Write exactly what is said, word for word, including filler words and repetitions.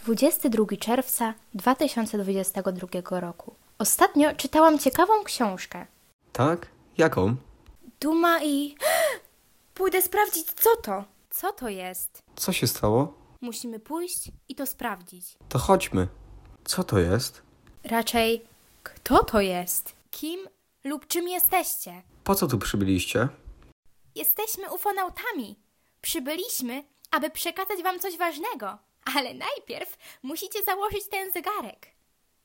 dwudziestego drugiego czerwca dwa tysiące dwudziestego drugiego roku. Ostatnio czytałam ciekawą książkę. Tak? Jaką? Duma i... Pójdę sprawdzić, co to. Co to jest? Co się stało? Musimy pójść i to sprawdzić. To chodźmy. Co to jest? Raczej, kto to jest? Kim lub czym jesteście? Po co tu przybyliście? Jesteśmy ufonautami. Przybyliśmy, aby przekazać wam coś ważnego. Ale najpierw musicie założyć ten zegarek.